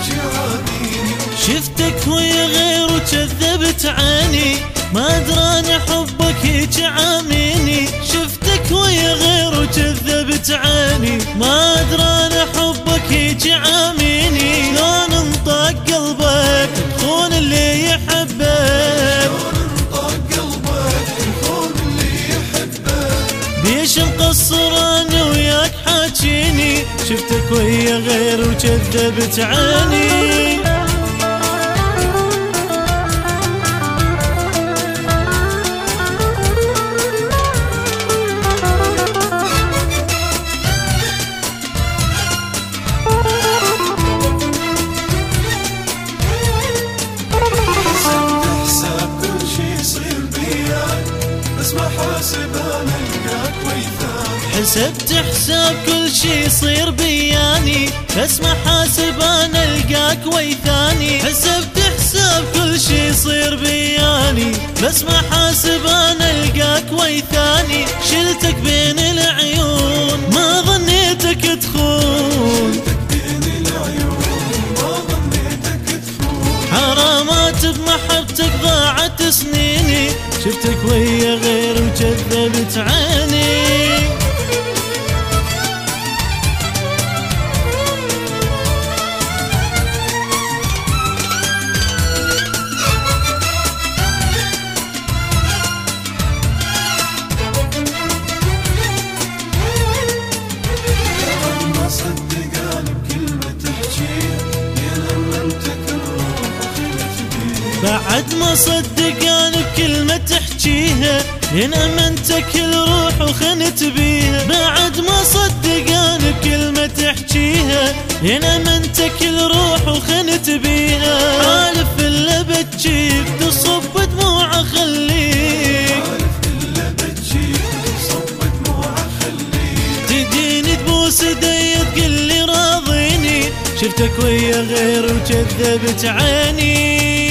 شفتك ويا غير وكذبت عيني، ما دراني حبك هيج عاميني. شفتك ويا غير وكذبت عيني، ما دراني حبك هيج عاميني. شلون انطق قلبك تخون اللي يحبك، بيش مقصر انا وياك حاجيني. شفتك ويا غير وكذبت عيني. حسبت حساب كل شي يصير بياني، بس ما حاسب انا القاك ويثاني. حسبت حساب كل شي يصير بياني، بس ما حاسب انا القاك ويثاني. شلتك بين العيون ما ظنيتك تخون، حرامات بمحبتك ضاعت سنيني. شفتك ويا غير وكذبت عيني. بعد ما صدقاني بكلمة تحجيها، إن أمنتك الروح وخنت بيها. بعد ما صدقاني بكلمة تحجيها، إن أمنتك الروح وخنت بيها. عارف اللي بتجيب تصب دموع خليك، تديني تبوس ايدي تقلي راضيني. شفتك ويا غير وكذبت عيني.